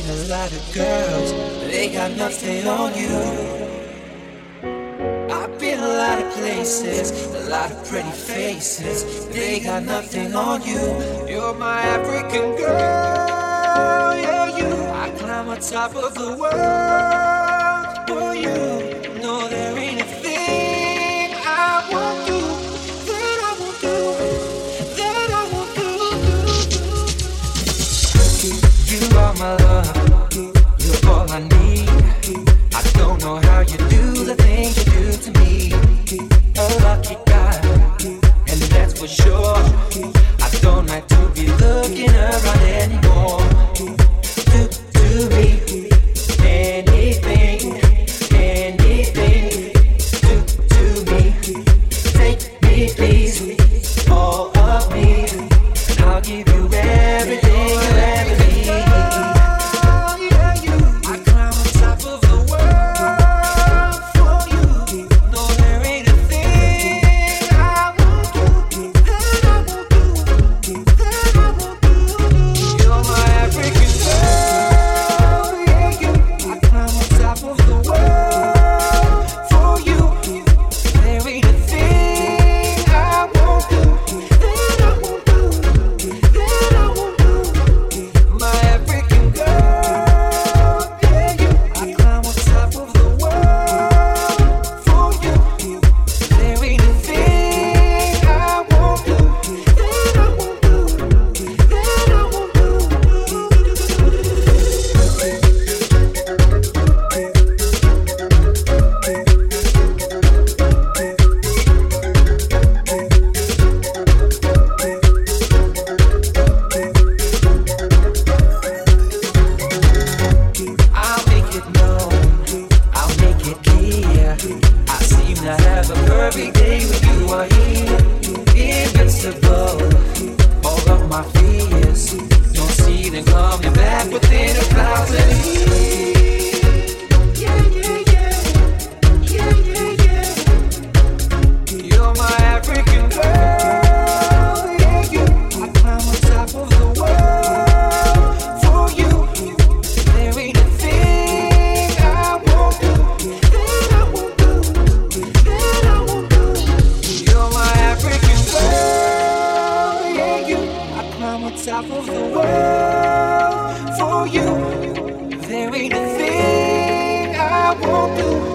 a lot of girls, they got nothing on you. I've been a lot of places, a lot of pretty faces, they got nothing on you. You're my African girl, yeah, you. I climb on top of the world for you. No, there ain't a thing I won't do, that I won't do, that I won't do. You are my love, you're all I need. I don't know how you do the things you do to me. A lucky guy, and that's for sure. I don't like to be looking around anymore. Do me anything, anything. Do me, take me please, all of me, and I'll give you everything you ever need. Top of the world for you. There ain't a thing I won't do.